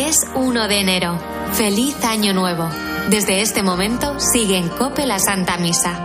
Es 1 de enero. ¡Feliz Año Nuevo! Desde este momento sigue en COPE la Santa Misa.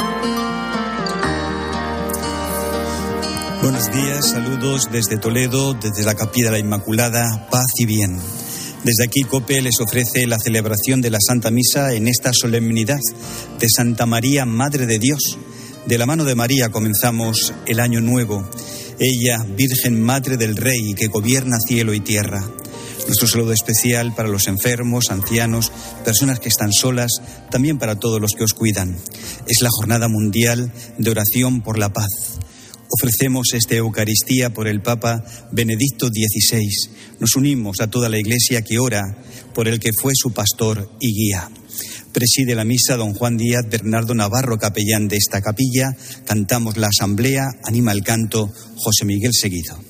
Buenos días, saludos desde Toledo, desde la Capilla de la Inmaculada, paz y bien. Desde aquí COPE les ofrece la celebración de la Santa Misa en esta solemnidad de Santa María, Madre de Dios. De la mano de María comenzamos el Año Nuevo. Ella, Virgen Madre del Rey, que gobierna cielo y tierra. Nuestro saludo especial para los enfermos, ancianos, personas que están solas, también para todos los que os cuidan. Es la Jornada Mundial de Oración por la Paz. Ofrecemos esta Eucaristía por el Papa Benedicto XVI. Nos unimos a toda la Iglesia que ora por el que fue su pastor y guía. Preside la misa don Juan Díaz Bernardo Navarro, capellán de esta capilla. Cantamos la asamblea, anima el canto José Miguel Seguido.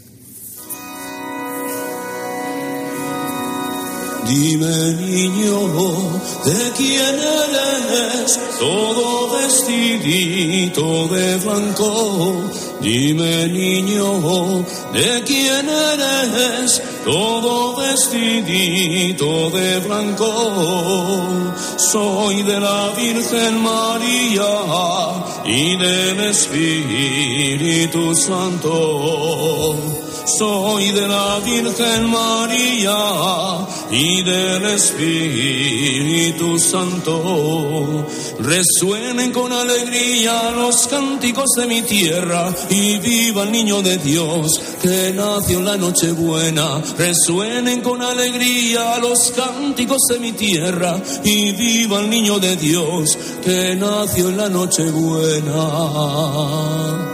Dime, niño, ¿de quién eres? Todo vestidito de blanco. Dime, niño, ¿de quién eres? Todo vestidito de blanco. Soy de la Virgen María y del Espíritu Santo. Soy de la Virgen María y del Espíritu Santo. Resuenen con alegría los cánticos de mi tierra y viva el niño de Dios que nació en la Nochebuena. Resuenen con alegría los cánticos de mi tierra y viva el niño de Dios que nació en la Nochebuena.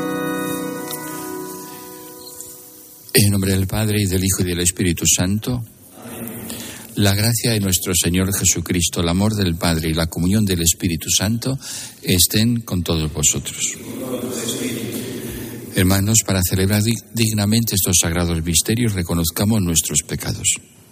En nombre del Padre, y del Hijo, y del Espíritu Santo. La gracia de nuestro Señor Jesucristo, el amor del Padre y la comunión del Espíritu Santo estén con todos vosotros. Hermanos, para celebrar dignamente estos sagrados misterios, reconozcamos nuestros pecados.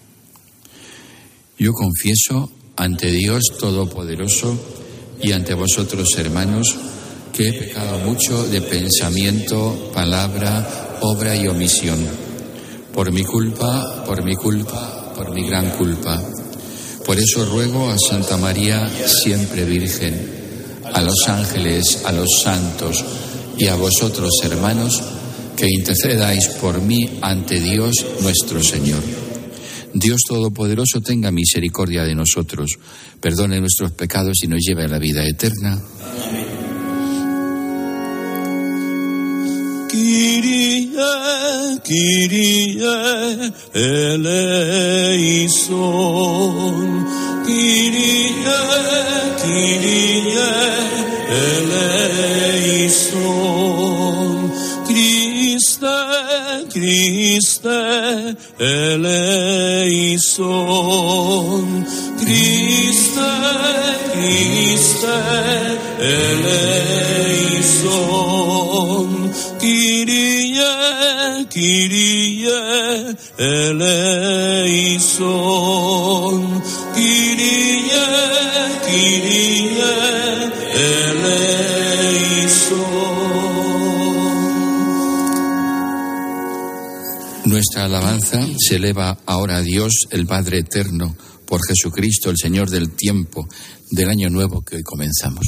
Yo confieso ante Dios Todopoderoso y ante vosotros, hermanos, que he pecado mucho de pensamiento, palabra, obra y omisión, por mi culpa, por mi gran culpa. Por eso ruego a Santa María, siempre Virgen, a los ángeles, a los santos y a vosotros, hermanos, que intercedáis por mí ante Dios nuestro Señor. Dios Todopoderoso tenga misericordia de nosotros, perdone nuestros pecados y nos lleve a la vida eterna. Amén. Kyrie, Kyrie eleison. Kyrie, Kyrie eleison. Christe, Christe eleison. Christe, Christe eleison. Kyrie, Kyrie eleison. Kyrie, Kyrie eleison. Nuestra alabanza se eleva ahora a Dios, el Padre eterno, por Jesucristo, el Señor del tiempo, del año nuevo que hoy comenzamos.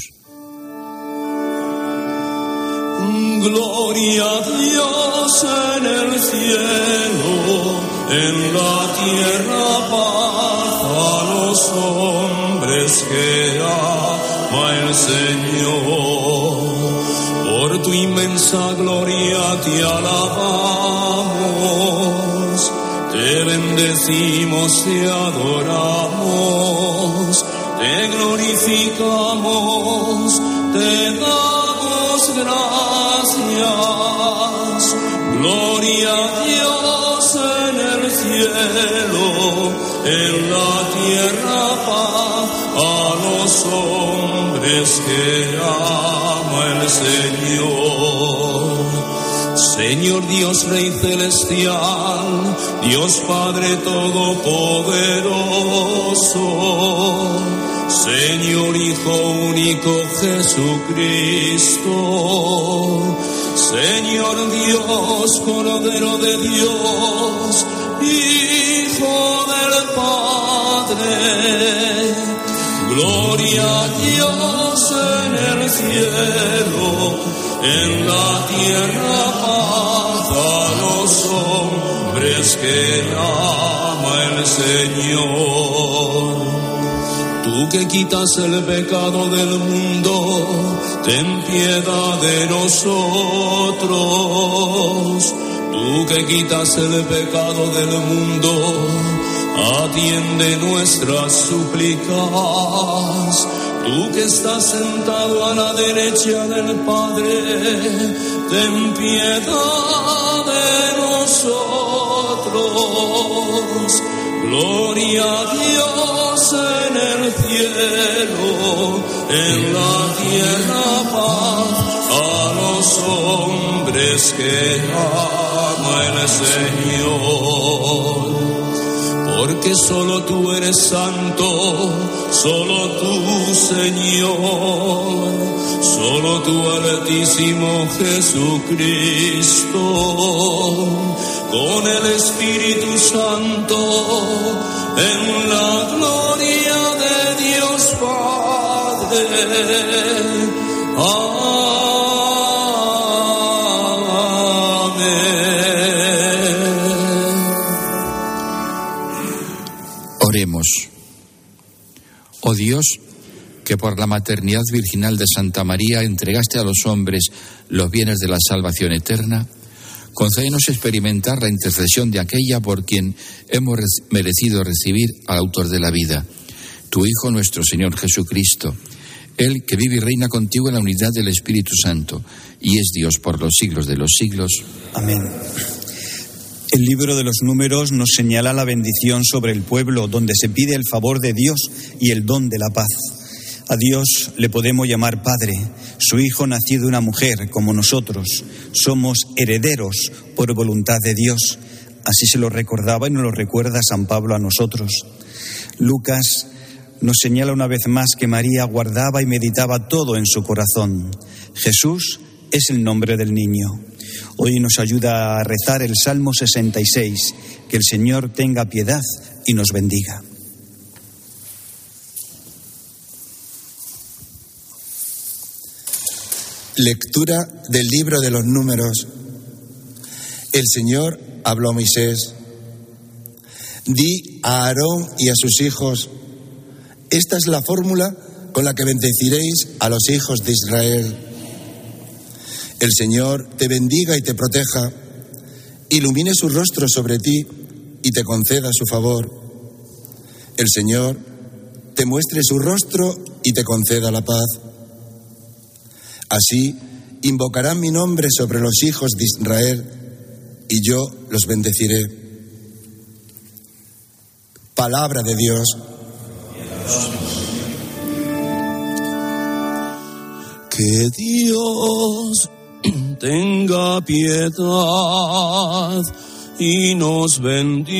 Gloria a Dios en el cielo, en la tierra paz a los hombres que ama el Señor. Por tu inmensa gloria te alabamos, te bendecimos, te adoramos, te glorificamos, te damos gracias. Gloria a Dios en el cielo, en la tierra paz a los hombres que ama el Señor. Señor Dios Rey celestial, Dios Padre todopoderoso, Señor Hijo único Jesucristo, Señor Dios, Cordero de Dios, Hijo del Padre. Gloria a Dios en el cielo, en la tierra paz a los hombres que ama el Señor. Tú que quitas el pecado del mundo, ten piedad de nosotros. Tú que quitas el pecado del mundo, atiende nuestras súplicas. Tú que estás sentado a la derecha del Padre, ten piedad de nosotros. Gloria a Dios en el cielo, en la tierra paz a los hombres que ama el Señor. Porque solo tú eres santo, solo tú, Señor, solo tú, Altísimo Jesucristo, con el Espíritu Santo, en la gloria de Dios Padre. Oremos. Oh Dios, que por la maternidad virginal de Santa María entregaste a los hombres los bienes de la salvación eterna, concédenos experimentar la intercesión de aquella por quien hemos merecido recibir al autor de la vida, tu Hijo nuestro Señor Jesucristo, Él que vive y reina contigo en la unidad del Espíritu Santo, y es Dios por los siglos de los siglos. Amén. El libro de los Números nos señala la bendición sobre el pueblo, donde se pide el favor de Dios y el don de la paz. A Dios le podemos llamar Padre, su Hijo nacido de una mujer como nosotros. Somos herederos por voluntad de Dios. Así se lo recordaba y nos lo recuerda San Pablo a nosotros. Lucas nos señala una vez más que María guardaba y meditaba todo en su corazón. Jesús es el nombre del niño. Hoy nos ayuda a rezar el Salmo 66, que el Señor tenga piedad y nos bendiga. Lectura del libro de los Números. El Señor habló a Moisés: di a Aarón y a sus hijos, esta es la fórmula con la que bendeciréis a los hijos de Israel. El Señor te bendiga y te proteja, ilumine su rostro sobre ti y te conceda su favor. El Señor te muestre su rostro y te conceda la paz. Así invocarán mi nombre sobre los hijos de Israel y yo los bendeciré. Palabra de Dios. Que Dios tenga piedad y nos bendiga.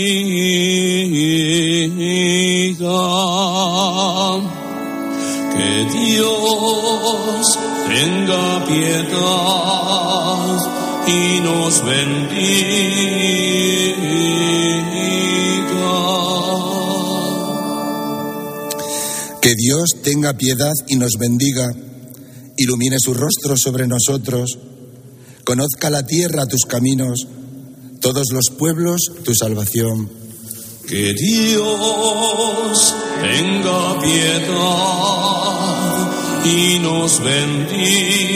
Que Dios tenga piedad y nos bendiga. Que Dios tenga piedad y nos bendiga, ilumine su rostro sobre nosotros, conozca la tierra tus caminos, todos los pueblos tu salvación. Que Dios tenga piedad y nos bendiga.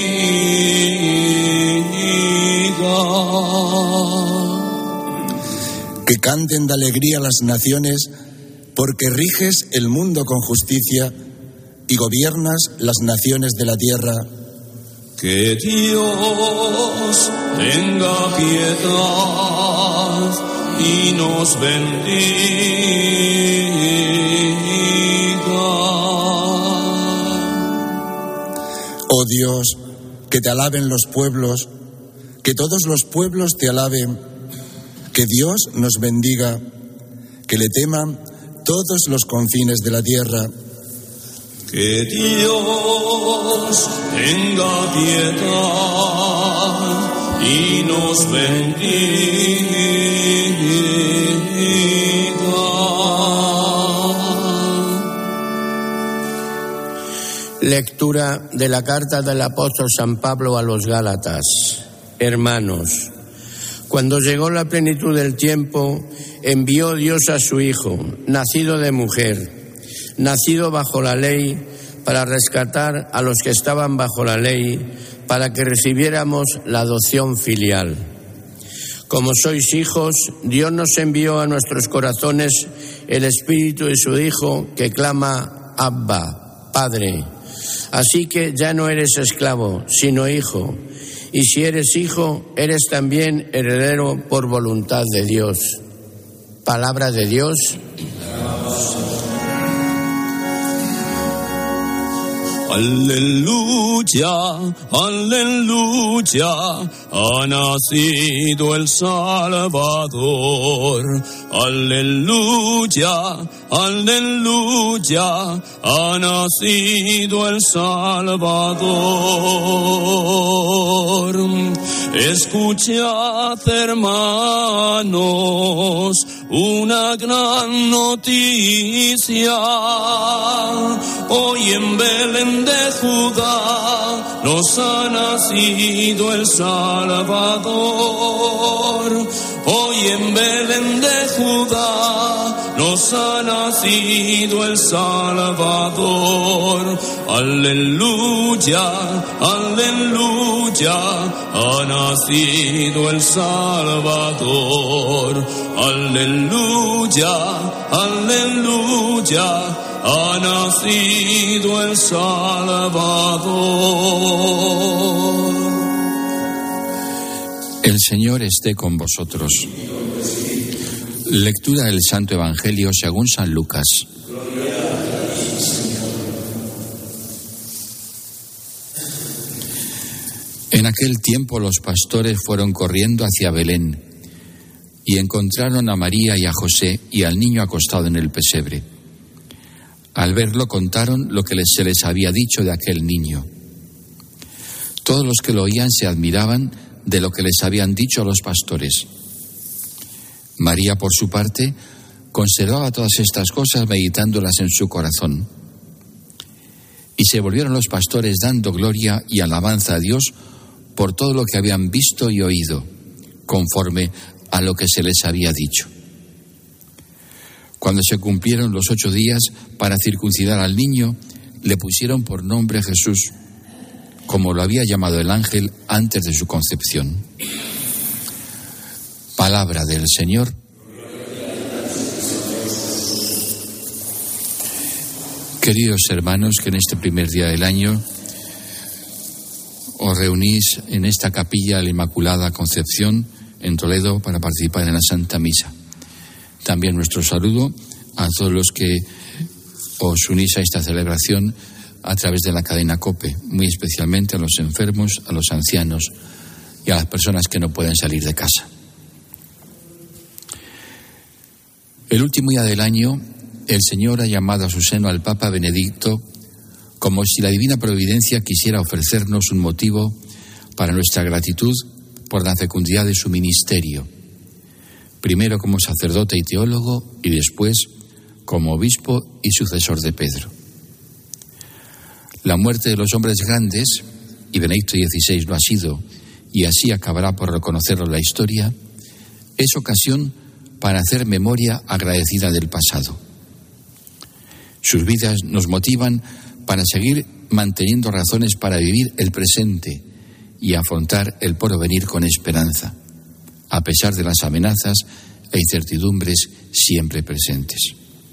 Que canten de alegría las naciones, porque riges el mundo con justicia y gobiernas las naciones de la tierra. Que Dios tenga piedad y nos bendiga. Oh Dios, que te alaben los pueblos, que todos los pueblos te alaben, que Dios nos bendiga, que le teman todos los confines de la tierra. Que Dios tenga piedad y nos bendiga. Lectura de la carta del apóstol San Pablo a los Gálatas. Hermanos, cuando llegó la plenitud del tiempo, envió Dios a su Hijo, nacido de mujer, nacido bajo la ley, para rescatar a los que estaban bajo la ley, para que recibiéramos la adopción filial. Como sois hijos, Dios nos envió a nuestros corazones el Espíritu de su Hijo, que clama Abba, Padre. Así que ya no eres esclavo, sino hijo. Y si eres hijo, eres también heredero por voluntad de Dios. Palabra de Dios. Aleluya, aleluya, ha nacido el Salvador. Aleluya, aleluya, ha nacido el Salvador. Escuchad, hermanos, una gran noticia. Hoy en Belén de Judá nos ha nacido el Salvador. Hoy en Belén de Judá nos ha nacido el Salvador. Aleluya, aleluya, ha nacido el Salvador. Aleluya, aleluya, ha nacido el Salvador. El Señor esté con vosotros. Lectura del Santo Evangelio según San Lucas. En aquel tiempo los pastores fueron corriendo hacia Belén y encontraron a María y a José y al niño acostado en el pesebre. Al verlo contaron lo que se les había dicho de aquel niño. Todos los que lo oían se admiraban de lo que les habían dicho los pastores. María, por su parte, conservaba todas estas cosas meditándolas en su corazón. Y se volvieron los pastores dando gloria y alabanza a Dios por todo lo que habían visto y oído, conforme a lo que se les había dicho. Cuando se cumplieron los 8 días para circuncidar al niño, le pusieron por nombre Jesús, como lo había llamado el ángel antes de su concepción. Palabra del Señor. Queridos hermanos, que en este primer día del año os reunís en esta capilla de la Inmaculada Concepción en Toledo para participar en la Santa Misa. También nuestro saludo a todos los que os unís a esta celebración a través de la cadena COPE, muy especialmente a los enfermos, a los ancianos y a las personas que no pueden salir de casa. El último día del año, el Señor ha llamado a su seno al Papa Benedicto como si la divina providencia quisiera ofrecernos un motivo para nuestra gratitud por la fecundidad de su ministerio, primero como sacerdote y teólogo y después como obispo y sucesor de Pedro. La muerte de los hombres grandes, y Benedicto XVI lo ha sido, y así acabará por reconocerlo la historia, es ocasión para hacer memoria agradecida del pasado. Sus vidas nos motivan para seguir manteniendo razones para vivir el presente y afrontar el porvenir con esperanza, a pesar de las amenazas e incertidumbres siempre presentes.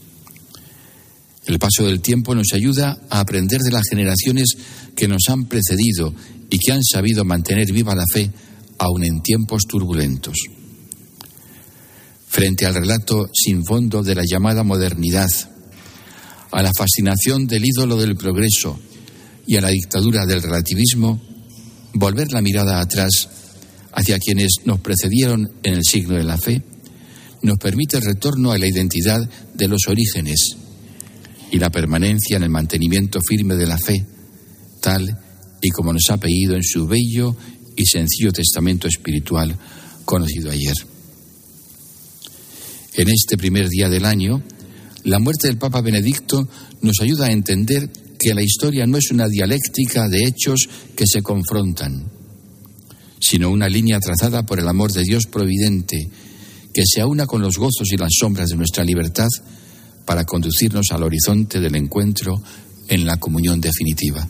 El paso del tiempo nos ayuda a aprender de las generaciones que nos han precedido y que han sabido mantener viva la fe aun en tiempos turbulentos. Frente al relato sin fondo de la llamada modernidad, a la fascinación del ídolo del progreso y a la dictadura del relativismo, volver la mirada atrás hacia quienes nos precedieron en el signo de la fe nos permite el retorno a la identidad de los orígenes y la permanencia en el mantenimiento firme de la fe, tal y como nos ha pedido en su bello y sencillo testamento espiritual conocido ayer. En este primer día del año, la muerte del Papa Benedicto nos ayuda a entender que la historia no es una dialéctica de hechos que se confrontan, sino una línea trazada por el amor de Dios providente, que se aúna con los gozos y las sombras de nuestra libertad para conducirnos al horizonte del encuentro en la comunión definitiva.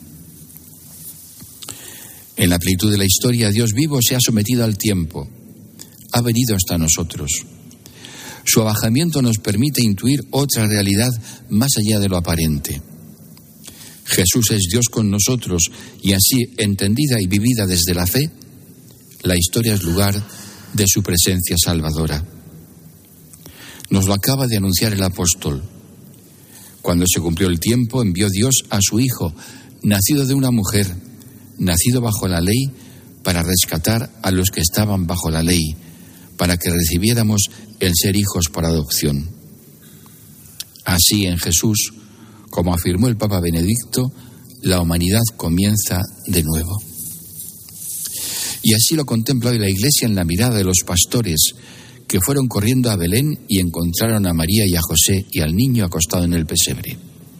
En la plenitud de la historia, Dios vivo se ha sometido al tiempo, ha venido hasta nosotros. Su abajamiento nos permite intuir otra realidad más allá de lo aparente. Jesús es Dios con nosotros y así, entendida y vivida desde la fe, la historia es lugar de su presencia salvadora. Nos lo acaba de anunciar el apóstol. Cuando se cumplió el tiempo, envió Dios a su Hijo, nacido de una mujer, nacido bajo la ley, para rescatar a los que estaban bajo la ley, para que recibiéramos el ser hijos por adopción. Así, en Jesús, como afirmó el Papa Benedicto, la humanidad comienza de nuevo. Y así lo contempla hoy la Iglesia en la mirada de los pastores que fueron corriendo a Belén y encontraron a María y a José y al niño acostado en el pesebre.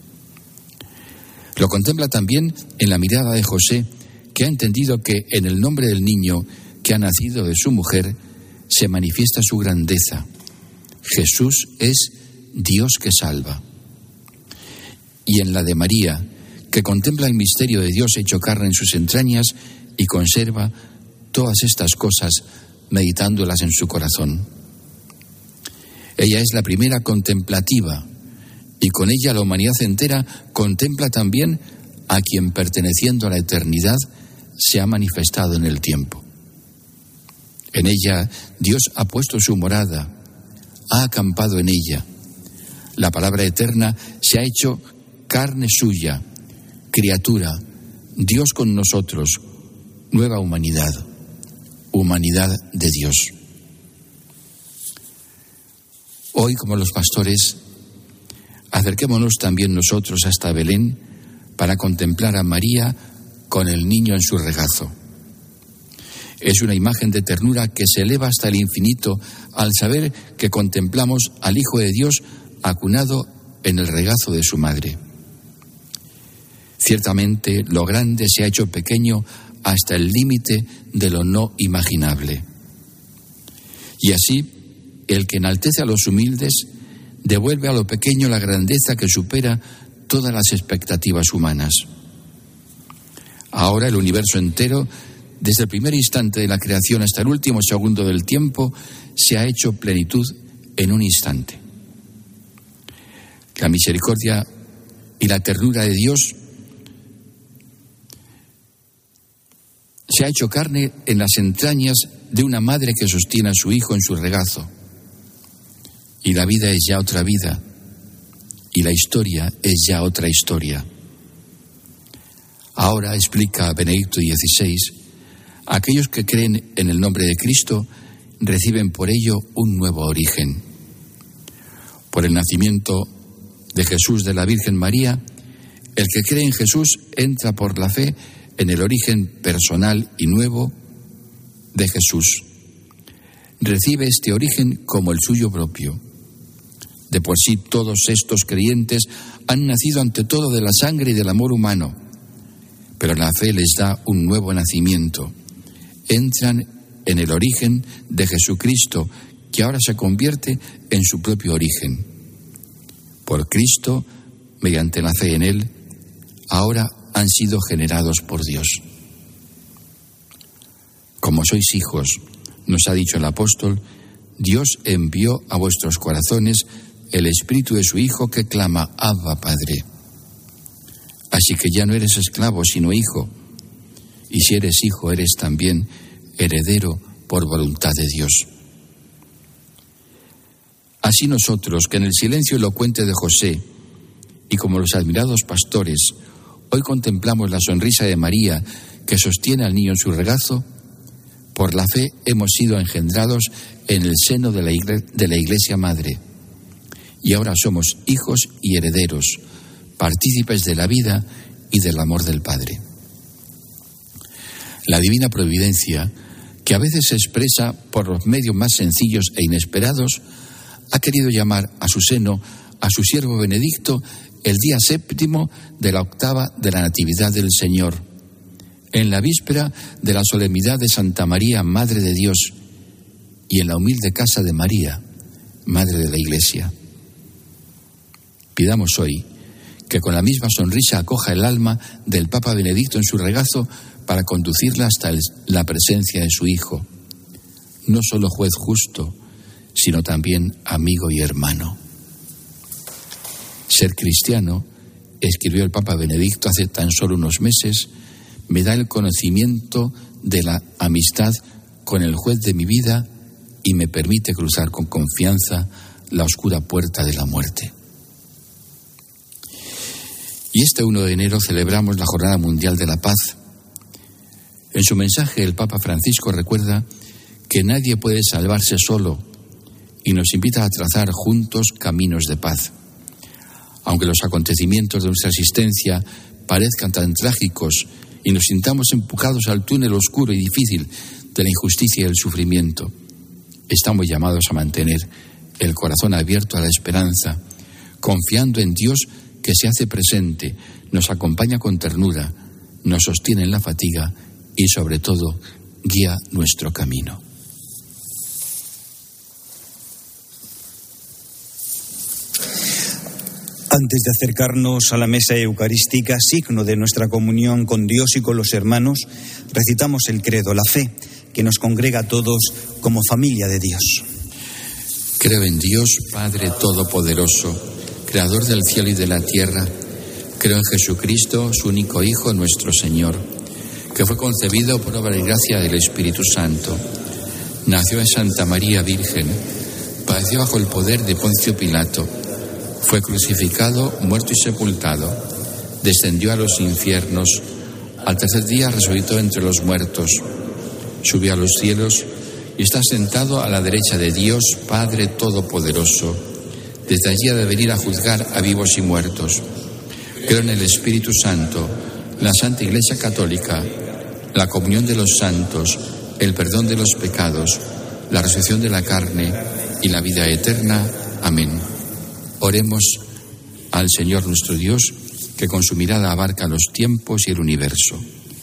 Lo contempla también en la mirada de José, que ha entendido que en el nombre del niño que ha nacido de su mujer se manifiesta su grandeza. Jesús es Dios que salva. Y en la de María, que contempla el misterio de Dios hecho carne en sus entrañas y conserva todas estas cosas meditándolas en su corazón. Ella es la primera contemplativa y con ella la humanidad entera contempla también a quien, perteneciendo a la eternidad, se ha manifestado en el tiempo. En ella Dios ha puesto su morada, ha acampado en ella. La palabra eterna se ha hecho carne suya, criatura, Dios con nosotros, nueva humanidad, humanidad de Dios. Hoy, como los pastores, acerquémonos también nosotros hasta Belén para contemplar a María con el niño en su regazo. Es una imagen de ternura que se eleva hasta el infinito al saber que contemplamos al Hijo de Dios acunado en el regazo de su madre. Ciertamente, lo grande se ha hecho pequeño hasta el límite de lo no imaginable. Y así, el que enaltece a los humildes devuelve a lo pequeño la grandeza que supera todas las expectativas humanas. Ahora el universo entero, desde el primer instante de la creación hasta el último segundo del tiempo, se ha hecho plenitud en un instante. La misericordia y la ternura de Dios se ha hecho carne en las entrañas de una madre que sostiene a su hijo en su regazo. Y la vida es ya otra vida, y la historia es ya otra historia. Ahora, explica Benedicto XVI, aquellos que creen en el nombre de Cristo reciben por ello un nuevo origen. Por el nacimiento de Jesús de la Virgen María, el que cree en Jesús entra por la fe en el origen personal y nuevo de Jesús. Recibe este origen como el suyo propio. De por sí, todos estos creyentes han nacido ante todo de la sangre y del amor humano, pero la fe les da un nuevo nacimiento. Entran en el origen de Jesucristo, que ahora se convierte en su propio origen. Por Cristo, mediante la fe en Él, ahora han sido generados por Dios. Como sois hijos, nos ha dicho el apóstol, Dios envió a vuestros corazones el espíritu de su Hijo que clama, Abba, Padre. Así que ya no eres esclavo, sino hijo. Y si eres hijo, eres también heredero por voluntad de Dios. Así nosotros, que en el silencio elocuente de José, y como los admirados pastores, hoy contemplamos la sonrisa de María que sostiene al niño en su regazo, por la fe hemos sido engendrados en el seno de la Iglesia Madre. Y ahora somos hijos y herederos, partícipes de la vida y del amor del Padre. La divina providencia, que a veces se expresa por los medios más sencillos e inesperados, ha querido llamar a su seno a su siervo Benedicto el día 7º de la octava de la Natividad del Señor, en la víspera de la solemnidad de Santa María, Madre de Dios, y en la humilde casa de María, Madre de la Iglesia. Pidamos hoy que con la misma sonrisa acoja el alma del Papa Benedicto en su regazo para conducirla hasta la presencia de su Hijo, no solo juez justo, sino también amigo y hermano. Ser cristiano, escribió el Papa Benedicto hace tan solo unos meses, me da el conocimiento de la amistad con el juez de mi vida y me permite cruzar con confianza la oscura puerta de la muerte. Y este 1 de enero celebramos la Jornada Mundial de la Paz. En su mensaje, el Papa Francisco recuerda que nadie puede salvarse solo y nos invita a trazar juntos caminos de paz. Aunque los acontecimientos de nuestra existencia parezcan tan trágicos y nos sintamos empujados al túnel oscuro y difícil de la injusticia y el sufrimiento, estamos llamados a mantener el corazón abierto a la esperanza, confiando en Dios que se hace presente, nos acompaña con ternura, nos sostiene en la fatiga y, sobre todo, guía nuestro camino. Antes de acercarnos a la mesa eucarística, signo de nuestra comunión con Dios y con los hermanos, recitamos el credo, la fe, que nos congrega a todos como familia de Dios. Creo en Dios, Padre Todopoderoso, Creador del cielo y de la tierra. Creo en Jesucristo, su único Hijo, nuestro Señor, que fue concebido por obra y gracia del Espíritu Santo. Nació en Santa María Virgen, padeció bajo el poder de Poncio Pilato, fue crucificado, muerto y sepultado, descendió a los infiernos, al tercer día resucitó entre los muertos, subió a los cielos y está sentado a la derecha de Dios, Padre Todopoderoso. Desde allí ha de venir a juzgar a vivos y muertos. Creo en el Espíritu Santo, la Santa Iglesia Católica, la comunión de los santos, el perdón de los pecados, la resurrección de la carne y la vida eterna. Amén. Oremos al Señor nuestro Dios, que con su mirada abarca los tiempos y el universo.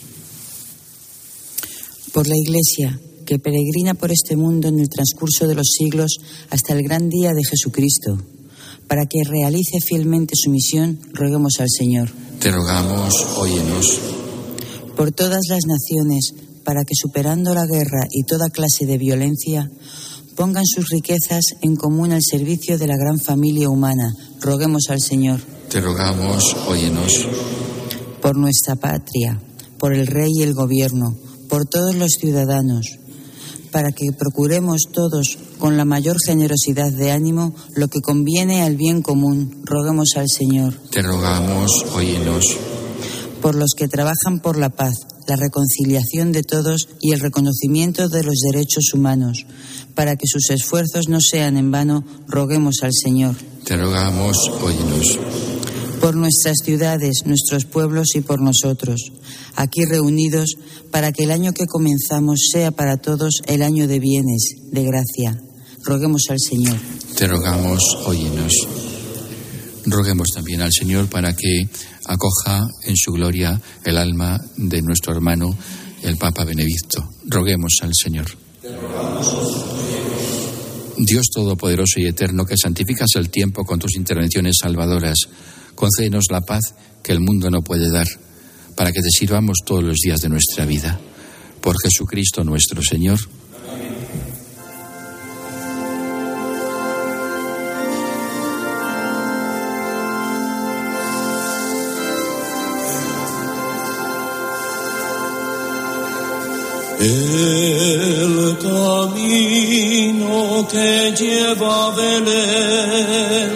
Por la Iglesia, que peregrina por este mundo en el transcurso de los siglos hasta el gran día de Jesucristo, para que realice fielmente su misión, roguemos al Señor. Te rogamos, óyenos. Por todas las naciones, para que superando la guerra y toda clase de violencia, pongan sus riquezas en común al servicio de la gran familia humana, roguemos al Señor. Te rogamos, óyenos. Por nuestra patria, por el rey y el gobierno, por todos los ciudadanos, para que procuremos todos con la mayor generosidad de ánimo lo que conviene al bien común, roguemos al Señor. Te rogamos, óyenos. Por los que trabajan por la paz, la reconciliación de todos y el reconocimiento de los derechos humanos, para que sus esfuerzos no sean en vano, roguemos al Señor. Te rogamos, óyenos. Por nuestras ciudades, nuestros pueblos y por nosotros, aquí reunidos, para que el año que comenzamos sea para todos el año de bienes, de gracia. Roguemos al Señor. Te rogamos, óyenos. Roguemos también al Señor para que acoja en su gloria el alma de nuestro hermano, el Papa Benedicto. Roguemos al Señor. Dios Todopoderoso y Eterno, que santificas el tiempo con tus intervenciones salvadoras, concédenos la paz que el mundo no puede dar, para que te sirvamos todos los días de nuestra vida. Por Jesucristo nuestro Señor. El camino que lleva a Belén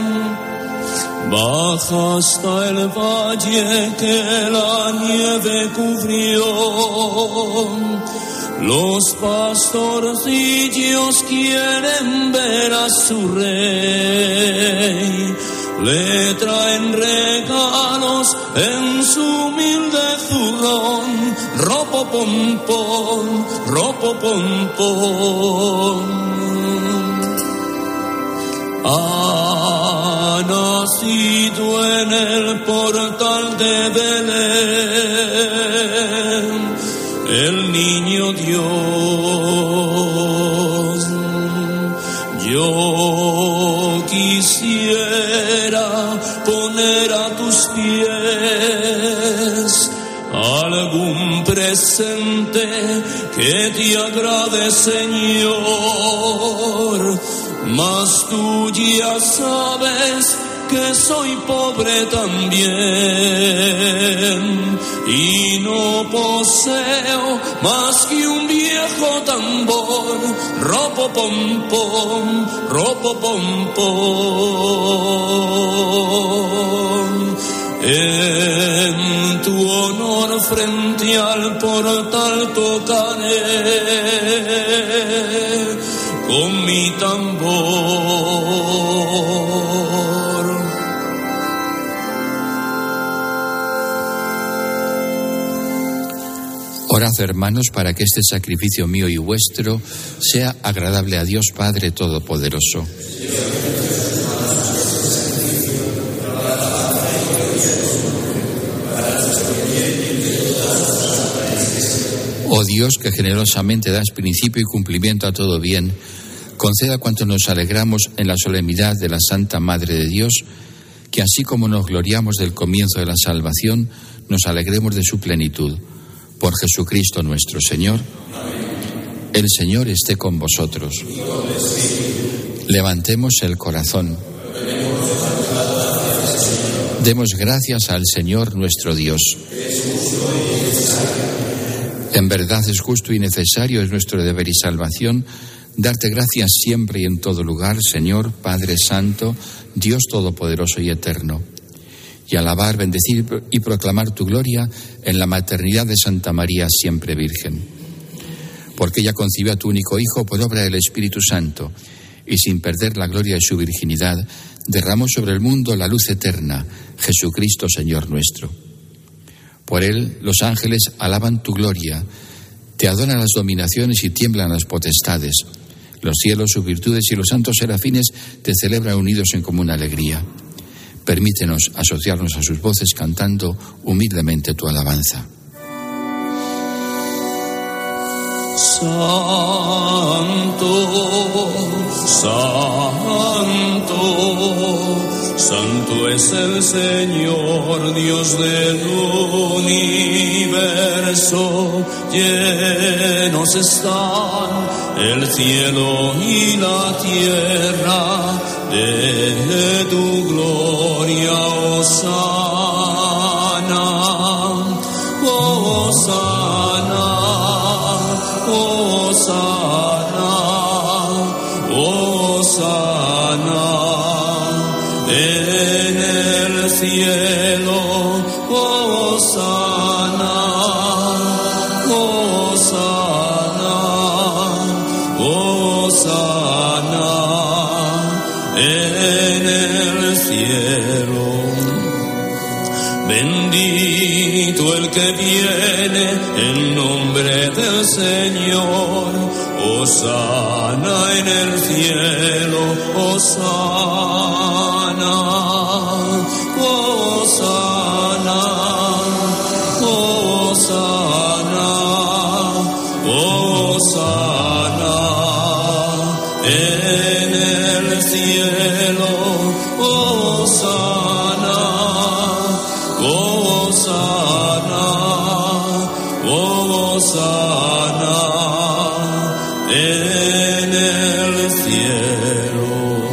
baja hasta el valle que la nieve cubrió. Los pastorcillos quieren ver a su rey. Le traen regalos en su humilde zurrón. Ropopompón, ropopompón. ha nacido en el portal de Belén el niño Dios. Yo quisiera poner a tus pies algún presente que te agrade, Señor, mas tú ya sabes que soy pobre también y no poseo más que un viejo tambor, ropo pom pom, ropo pom pom. En tu honor frente al portal tocaré con mi tambor. Orad, hermanos, para que este sacrificio mío y vuestro sea agradable a Dios Padre Todopoderoso. Oh Dios, que generosamente das principio y cumplimiento a todo bien, conceda cuanto nos alegramos en la solemnidad de la Santa Madre de Dios, que así como nos gloriamos del comienzo de la salvación, nos alegremos de su plenitud. Por Jesucristo nuestro Señor. Amén. El Señor esté con vosotros. Levantemos el corazón. Demos gracias al Señor nuestro Dios. En verdad es justo y necesario, es nuestro deber y salvación, darte gracias siempre y en todo lugar, Señor, Padre Santo, Dios Todopoderoso y Eterno, y alabar, bendecir y proclamar tu gloria en la maternidad de Santa María, siempre Virgen. Porque ella concibió a tu único Hijo por obra del Espíritu Santo, y sin perder la gloria de su virginidad, derramó sobre el mundo la luz eterna, Jesucristo Señor nuestro. Por él los ángeles alaban tu gloria, te adoran las dominaciones y tiemblan las potestades. Los cielos, sus virtudes y los santos serafines te celebran unidos en común alegría. Permítenos asociarnos a sus voces cantando humildemente tu alabanza. Santo, santo, santo es el Señor, Dios del universo. Llenos están el cielo y la tierra de tu gloria, Hosana, Hosana, Hosana, Hosana, en el cielo, Hosana, Hosana, Hosana, en el cielo. Bendito el que viene en nombre del Señor, Hosana en el cielo, Hosana, Hosana, Hosana, Hosana en el cielo, Hosana, Hosana, Hosana en el cielo.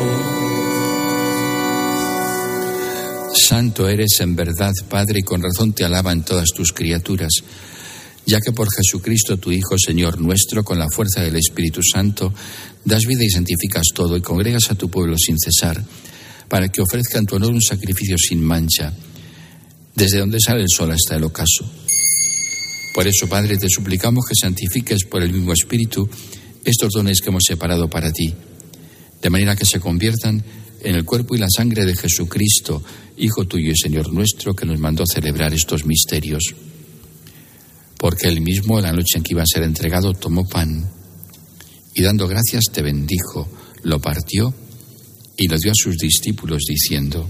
Santo eres en verdad, Padre, y con razón te alaban todas tus criaturas, ya que por Jesucristo tu Hijo, Señor nuestro, con la fuerza del Espíritu Santo, das vida y santificas todo, y congregas a tu pueblo sin cesar, para que ofrezca en tu honor un sacrificio sin mancha, desde donde sale el sol hasta el ocaso. Por eso, Padre, te suplicamos que santifiques por el mismo Espíritu estos dones que hemos separado para ti, de manera que se conviertan en el cuerpo y la sangre de Jesucristo, Hijo tuyo y Señor nuestro, que nos mandó celebrar estos misterios. Porque él mismo, la noche en que iba a ser entregado, tomó pan y dando gracias te bendijo, lo partió y lo dio a sus discípulos diciendo: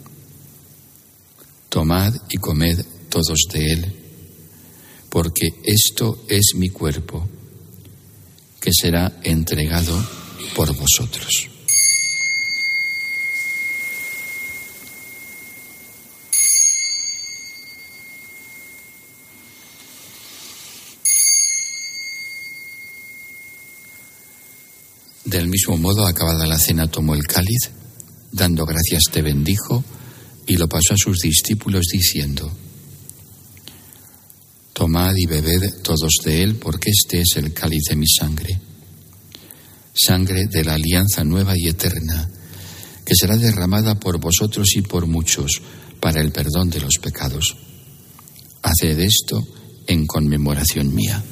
tomad y comed todos de él, porque esto es mi cuerpo, que será entregado por vosotros. Del mismo modo, acabada la cena, tomó el cáliz, dando gracias te bendijo y lo pasó a sus discípulos diciendo: tomad y bebed todos de él, porque este es el cáliz de mi sangre, sangre de la alianza nueva y eterna, que será derramada por vosotros y por muchos para el perdón de los pecados. Haced esto en conmemoración mía.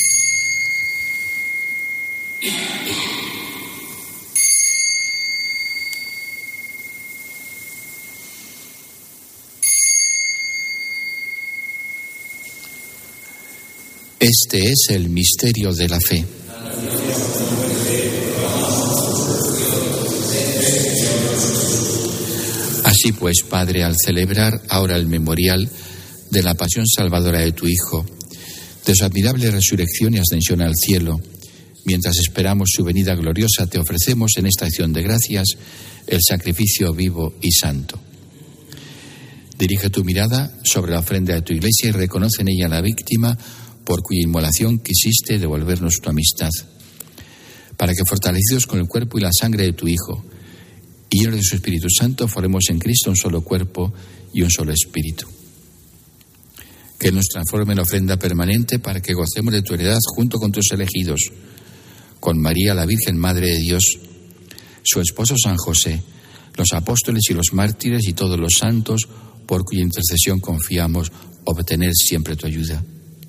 Este es el misterio de la fe. Así pues, Padre, al celebrar ahora el memorial de la pasión salvadora de tu Hijo, de su admirable resurrección y ascensión al cielo, mientras esperamos su venida gloriosa, te ofrecemos en esta acción de gracias el sacrificio vivo y santo. Dirige tu mirada sobre la ofrenda de tu Iglesia y reconoce en ella la víctima por cuya inmolación quisiste devolvernos tu amistad, para que, fortalecidos con el cuerpo y la sangre de tu Hijo, y llenos de su Espíritu Santo, formemos en Cristo un solo cuerpo y un solo espíritu. Que nos transforme en ofrenda permanente para que gocemos de tu heredad junto con tus elegidos, con María, la Virgen Madre de Dios, su esposo San José, los apóstoles y los mártires y todos los santos, por cuya intercesión confiamos obtener siempre tu ayuda.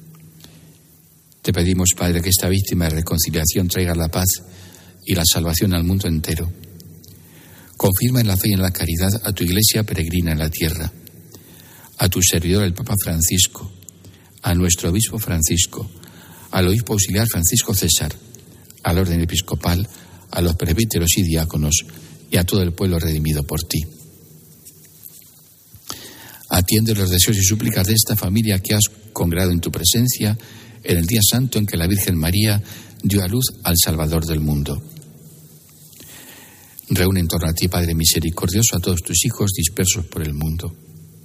Te pedimos, Padre, que esta víctima de reconciliación traiga la paz y la salvación al mundo entero. Confirma en la fe y en la caridad a tu Iglesia peregrina en la tierra, a tu servidor el Papa Francisco, a nuestro obispo Francisco, al obispo auxiliar Francisco César, al orden episcopal, a los presbíteros y diáconos y a todo el pueblo redimido por ti. Atiende los deseos y súplicas de esta familia que has congregado en tu presencia en el día santo en que la Virgen María dio a luz al Salvador del mundo. Reúne en torno a ti, Padre misericordioso, a todos tus hijos dispersos por el mundo.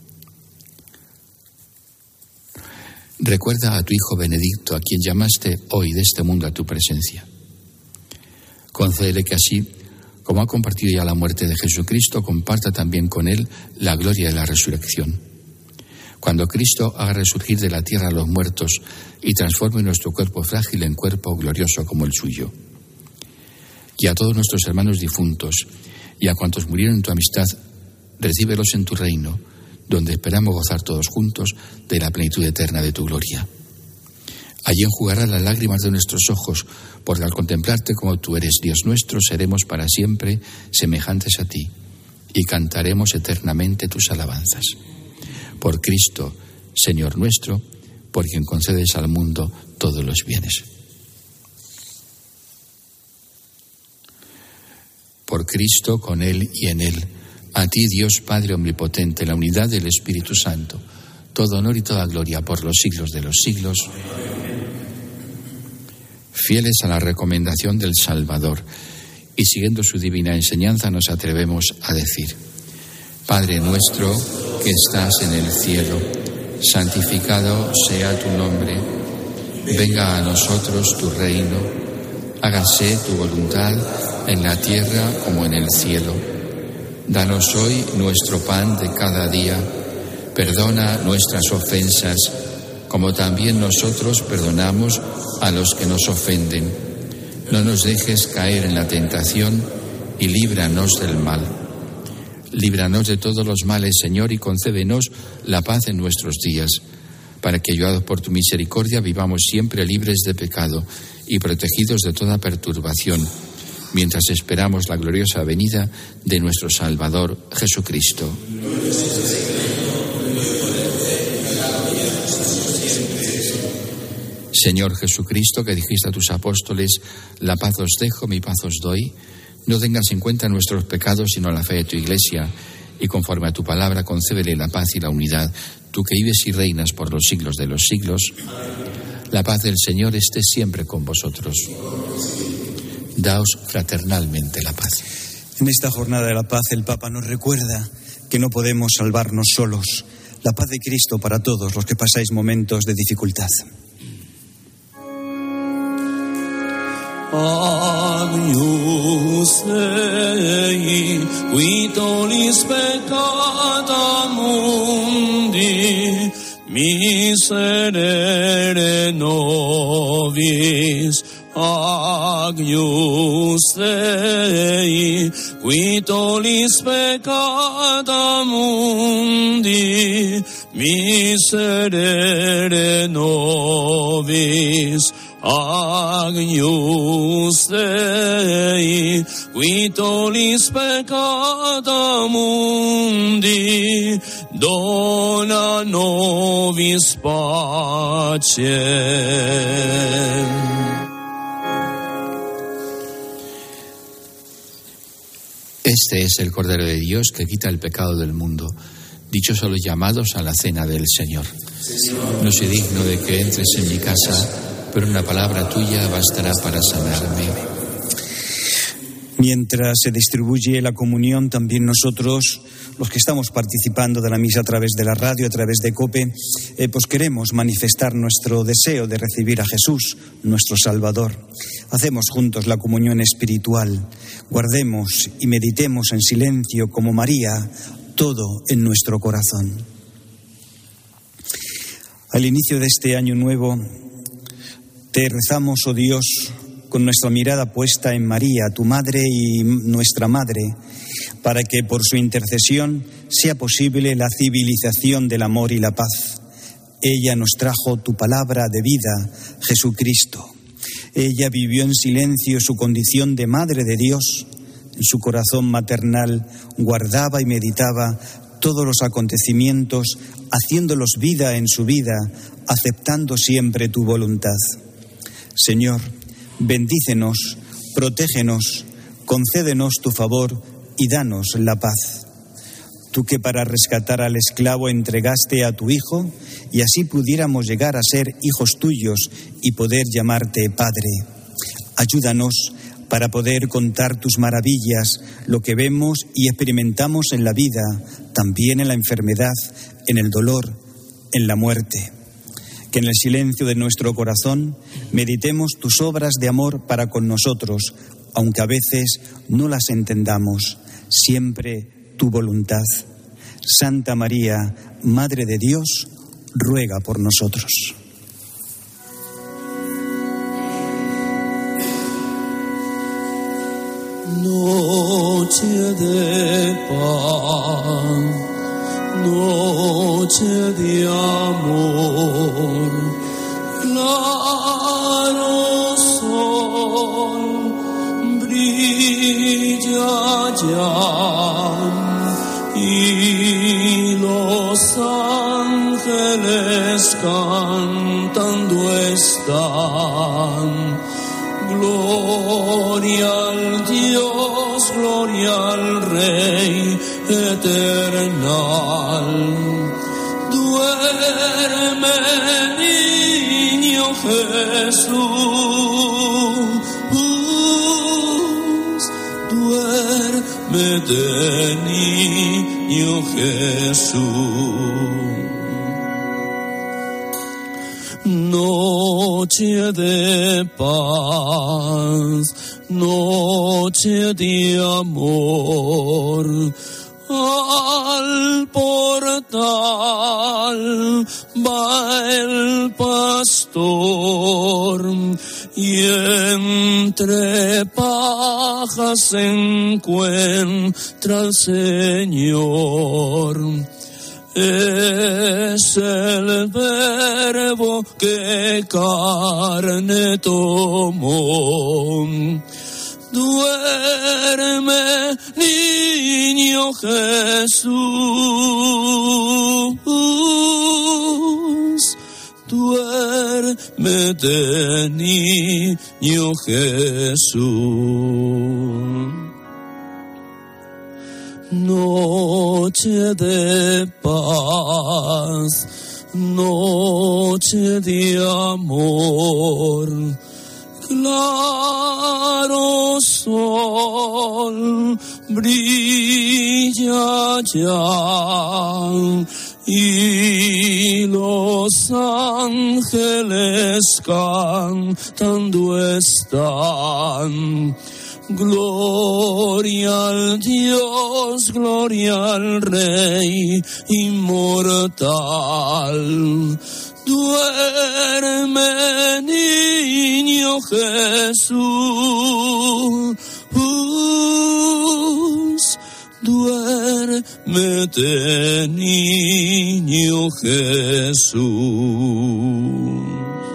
Recuerda a tu Hijo Benedicto, a quien llamaste hoy de este mundo a tu presencia. Concédele que así, como ha compartido ya la muerte de Jesucristo, comparta también con él la gloria de la resurrección. Cuando Cristo haga resurgir de la tierra a los muertos y transforme nuestro cuerpo frágil en cuerpo glorioso como el suyo. Y a todos nuestros hermanos difuntos y a cuantos murieron en tu amistad, recíbelos en tu reino, donde esperamos gozar todos juntos de la plenitud eterna de tu gloria. Allí enjugarás las lágrimas de nuestros ojos, porque al contemplarte como tú eres Dios nuestro, seremos para siempre semejantes a ti y cantaremos eternamente tus alabanzas. Por Cristo, Señor nuestro, por quien concedes al mundo todos los bienes. Por Cristo, con Él y en Él, a ti, Dios Padre omnipotente, en la unidad del Espíritu Santo, todo honor y toda gloria por los siglos de los siglos. Fieles a la recomendación del Salvador y siguiendo su divina enseñanza, nos atrevemos a decir: Padre nuestro que estás en el cielo, santificado sea tu nombre. Venga a nosotros tu reino. Hágase tu voluntad en la tierra como en el cielo. Danos hoy nuestro pan de cada día. Perdona nuestras ofensas, como también nosotros perdonamos a los que nos ofenden. No nos dejes caer en la tentación y líbranos del mal. Líbranos de todos los males, Señor, y concédenos la paz en nuestros días, para que, ayudados por tu misericordia, vivamos siempre libres de pecado y protegidos de toda perturbación, mientras esperamos la gloriosa venida de nuestro Salvador Jesucristo. Señor Jesucristo, que dijiste a tus apóstoles: la paz os dejo, mi paz os doy, No tengas en cuenta nuestros pecados, sino la fe de tu Iglesia, y conforme a tu palabra concédele la paz y la unidad, tú que vives y reinas por los siglos de los siglos. La paz del Señor esté siempre con vosotros. Daos fraternalmente la paz. En esta jornada de la paz, el Papa nos recuerda que no podemos salvarnos solos. La paz de Cristo para todos los que pasáis momentos de dificultad. Agnus Dei, qui tollis peccata mundi, miserere nobis. Agnus Dei, qui tollis peccata mundi, miserere nobis. Agnus Dei, qui tollis peccata mundi, dona nobis pacem. Este es el Cordero de Dios que quita el pecado del mundo. Dichosos los llamados a la cena del Señor. No soy digno de que entres en mi casa, pero una palabra tuya bastará para sanarme. Mientras se distribuye la comunión, también nosotros, los que estamos participando de la misa a través de la radio, a través de COPE, pues queremos manifestar nuestro deseo de recibir a Jesús, nuestro Salvador. Hacemos juntos la comunión espiritual. Guardemos y meditemos en silencio, como María, todo en nuestro corazón. Al inicio de este año nuevo, te rezamos, oh Dios, con nuestra mirada puesta en María, tu Madre y nuestra Madre, para que por su intercesión sea posible la civilización del amor y la paz. Ella nos trajo tu palabra de vida, Jesucristo. Ella vivió en silencio su condición de Madre de Dios. En su corazón maternal guardaba y meditaba todos los acontecimientos, haciéndolos vida en su vida, aceptando siempre tu voluntad. Señor, bendícenos, protégenos, concédenos tu favor y danos la paz. Tú que para rescatar al esclavo entregaste a tu Hijo, y así pudiéramos llegar a ser hijos tuyos y poder llamarte Padre. Ayúdanos para poder contar tus maravillas, lo que vemos y experimentamos en la vida, también en la enfermedad, en el dolor, en la muerte. Que en el silencio de nuestro corazón meditemos tus obras de amor para con nosotros, aunque a veces no las entendamos, siempre tu voluntad. Santa María, Madre de Dios, ruega por nosotros. Noche de paz, noche de amor, claro sol, brilla ya, y los ángeles cantando están. Gloria al Dios, gloria al Rey eternal. Duerme, niño Jesús, duérmete, niño Jesús. Noche de paz, noche de amor, al portal va el pastor y entre pajas se encuentra el Señor. Es el Verbo que carne tomó. Duerme, niño Jesús, duérmete, niño Jesús. noche de paz, noche de amor, claro sol brilla ya y los ángeles cantando están. Gloria al Dios, gloria al Rey inmortal. Duerme, niño Jesús, duérmete, niño Jesús.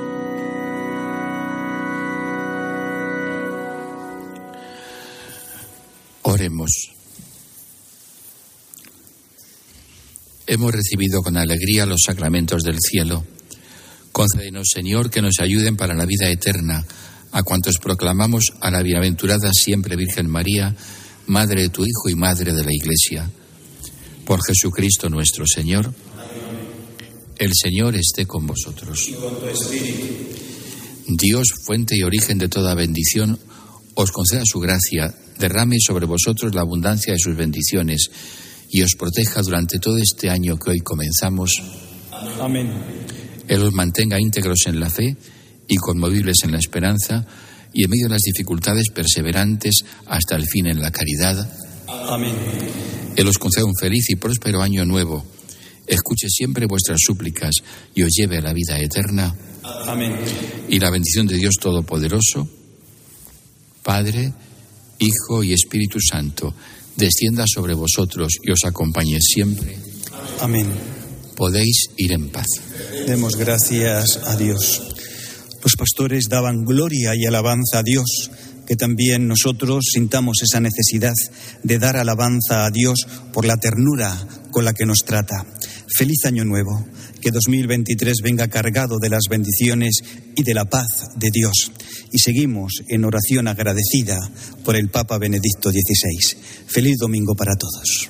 Oremos. Hemos recibido con alegría los sacramentos del cielo. Concédenos, Señor, que nos ayuden para la vida eterna a cuantos proclamamos a la bienaventurada siempre Virgen María, Madre de tu Hijo y Madre de la Iglesia. Por Jesucristo nuestro Señor. El Señor esté con vosotros. Y con tu espíritu. Dios, fuente y origen de toda bendición, os conceda su gracia, derrame sobre vosotros la abundancia de sus bendiciones y os proteja durante todo este año que hoy comenzamos. Amén. Él os mantenga íntegros en la fe y conmovibles en la esperanza y en medio de las dificultades perseverantes hasta el fin en la caridad. Amén. Él os conceda un feliz y próspero año nuevo. Escuche siempre vuestras súplicas y os lleve a la vida eterna. Amén. Y la bendición de Dios Todopoderoso, Padre, Hijo y Espíritu Santo, descienda sobre vosotros y os acompañe siempre. Amén. Podéis ir en paz. Demos gracias a Dios. Los pastores daban gloria y alabanza a Dios, que también nosotros sintamos esa necesidad de dar alabanza a Dios por la ternura con la que nos trata. Feliz Año Nuevo, que 2023 venga cargado de las bendiciones y de la paz de Dios. Y seguimos en oración agradecida por el Papa Benedicto XVI. Feliz domingo para todos.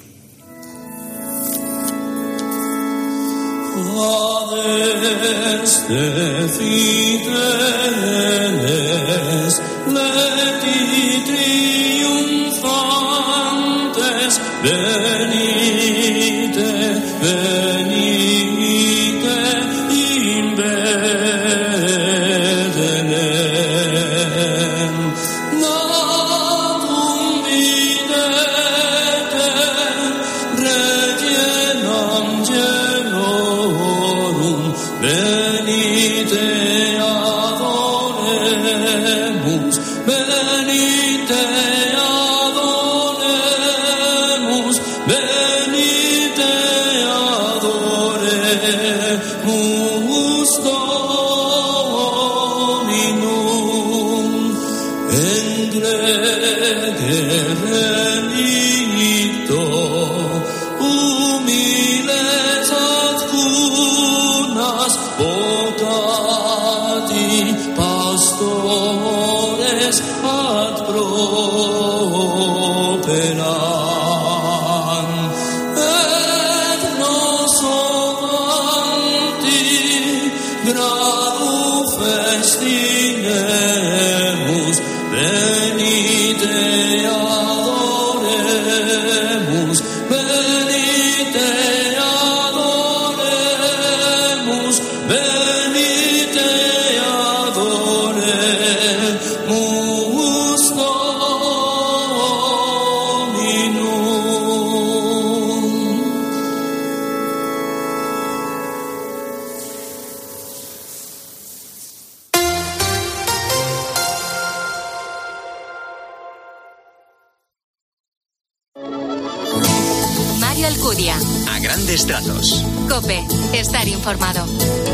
A grandes trazos. COPE. Estar informado.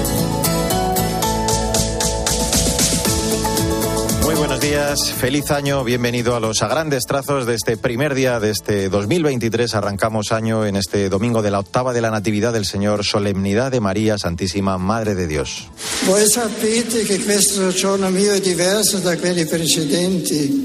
Muy buenos días, feliz año, bienvenido a los A Grandes Trazos de este primer día de este 2023. Arrancamos año en este domingo de la octava de la Natividad del Señor, solemnidad de María Santísima, Madre de Dios. Voi sapete che questo giorno mio è diverso da quelli precedenti.